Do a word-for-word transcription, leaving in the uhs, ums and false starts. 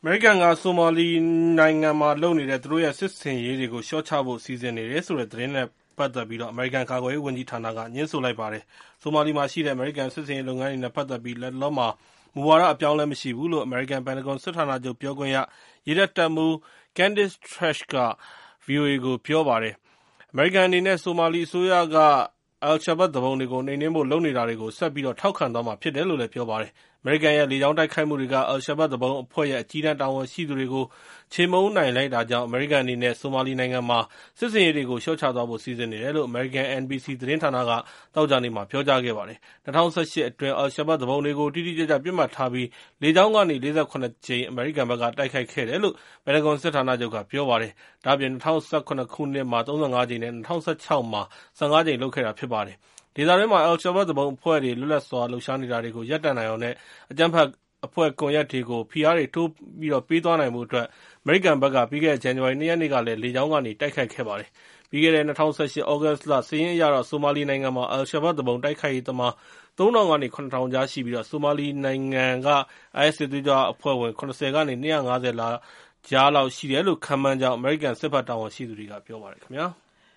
အမေရိကန်ကဆိုမာလီနိုင်ငံမှာလုပ်နေတဲ့သူတို့ရဲ့စစ်ဆင်ရေးတွေကိုလျှော့ချဖို့စီစဉ်နေတယ်ဆိုတဲ့သတင်းနဲ့ပတ်သက်ပြီးအမေရိကန်ကာကွယ်ရေးဝန်ကြီးဌာနကငြင်းဆိုလိုက်ပါတယ်။ဆိုမာလီမှာရှိတဲ့အမေရိကန်စစ်ဆင်ရေးလုပ်ငန်းတွေနဲ့ပတ်သက်ပြီးလတ်တလောမှာမူဝါဒအပြောင်းအလဲမရှိဘူးလို့အမေရိကန်ပန်တဂွန်စစ်ဌာနချုပ်ပြောခွင့်ရရေတပ်တပ်မှူး Candice Trash က ဗွီအိုအေကိုပြောပါတယ်။အမေရိကန်အနေနဲ့ဆိုမာလီအစိုးရက Al-Shabaab သူပုန်တွေကိုနှိမ်နင်းဖို့လုပ်နေတာတွေကိုဆက်ပြီးထောက်ခံသွားမှာဖြစ်တယ်လို့လည်းပြောပါတယ်။အမေရိကန်ရဲ့လေကြောင်းတိုက်ခိုက်မှုတွေက Al-Shabaab သူပုန်အဖွဲ့ရဲ့အကြီးတန်းတာဝန်ရှိသူတွေကိုချေမှုန်းနိုင်လိုက်တာကြောင့်အမေရိကန်အနေနဲ့ဆိုမာလီနိုင်ငံမှာစစ်ဆင်ရေးတွေကိုလျှော့ချသွားဖို့စီစဉ်နေတယ်လို့အမေရိကန် N B C သတင်းဌာနကသောကြာနေ့မှာပြောကြားခဲ့ပါတယ်။၂၀၁၈အတွင်း Al-Shabaab သူပုန်တွေကိုတိတိကျကျပစ်မှတ်ထားပြီးလေကြောင်းကနေ၄၇ ကြိမ်အမေရိကန်ဘက်ကတိုက်ခိုက်ခဲ့တယ်လို့ပန်တဂွန်စစ်ဌာနချုပ်ကပြောပါတယ်။ဒါ့အပြင်၂၀၁၇ခုနှစ်မှာ၃၅ ကြိမ်နဲ့၂၀၁၆မှာ၁၅ ကြိမ်လုပ်ခဲ့တာဖြစ်ပါတယ်။ဒေသတွင်းမှာ Al-Shabaab သူပုန်အဖွဲ့တွေလွတ်လပ်စွာလှုပ်ရှားနေတာတွေကိုရပ်တန့်နိုင်အောင်နဲ့အကြမ်းဖက်အဖွဲ့ကွန်ရက်တွေကိုဖိအားတွေတိုးပေးသွားနိုင်ဖို့အတွက်အမေရိကန်ဘက်ကပြီးခဲ့တဲ့ဇန်နဝါရီလ ၂ ရက်နေ့ကလည်းလေကြောင်းကနေတိုက်ခိုက်ခဲ့ပါတယ်။ပြီးခဲ့တဲ့၂၀၁၈ သြဂုတ်လစာရင်းအရတော့ဆိုမာလီနိုင်ငံမှာ Al-Shabaab သူပုန်တိုက်ခိုက်ရေးသမားသုံးထောင်ကနေခုနှစ်ထောင်ကြားရှိပြီးဆိုမာလီနိုင်ငံက အိုင်အက်စ် စစ်သွေးကြွအဖွဲ့ဝင်၇၀ ကနေ၂၅၀ ကြားလောက်ရှိတယ်လို့ခန့်မှန်းကြောင်းအမေရိကန်စစ်ဘက်တာဝန်ရှိသူတွေကပြောပါတယ်ခင်ဗျာ။